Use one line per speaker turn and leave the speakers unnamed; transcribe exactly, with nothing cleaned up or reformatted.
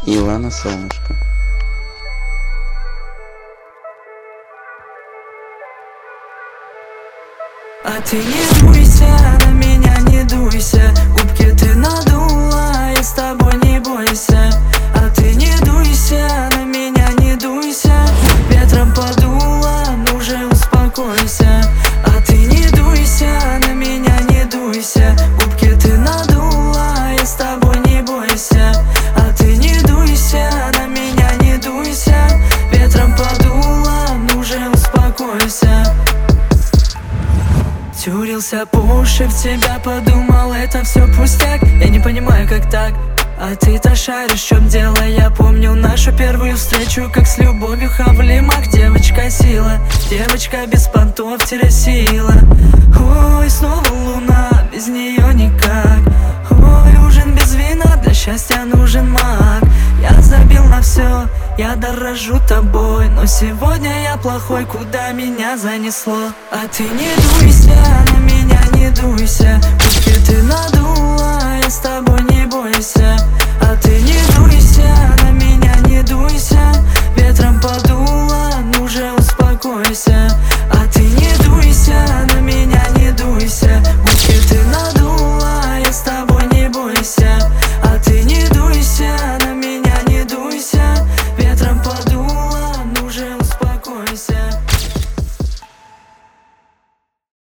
Илана Солнышко.
А ты не дуйся, на меня не дуйся. Губки ты надула, я с тобой не бойся. А ты не дуйся, на меня не дуйся. Ветром подуло, ну же успокойся. А ты не дуйся, на меня не дуйся. Губки ты надула, я с тобой не бойся. А ты не дуйся, на меня не дуйся. Ветром подуло, ну же успокойся. Тюрился по уши в тебя, подумал, это все пустяк. Я не понимаю, как так, а ты-то шаришь, в чем дело. Я помню нашу первую встречу, как с любовью хавлимак. Девочка сила, девочка без понтов, сила. Ой, снова луна, без нее никак. Ой, ужин без вина, для счастья нужен маг. Я забил на все, я дорожу тобой, но сегодня я плохой, куда меня занесло. А ты не дуйся на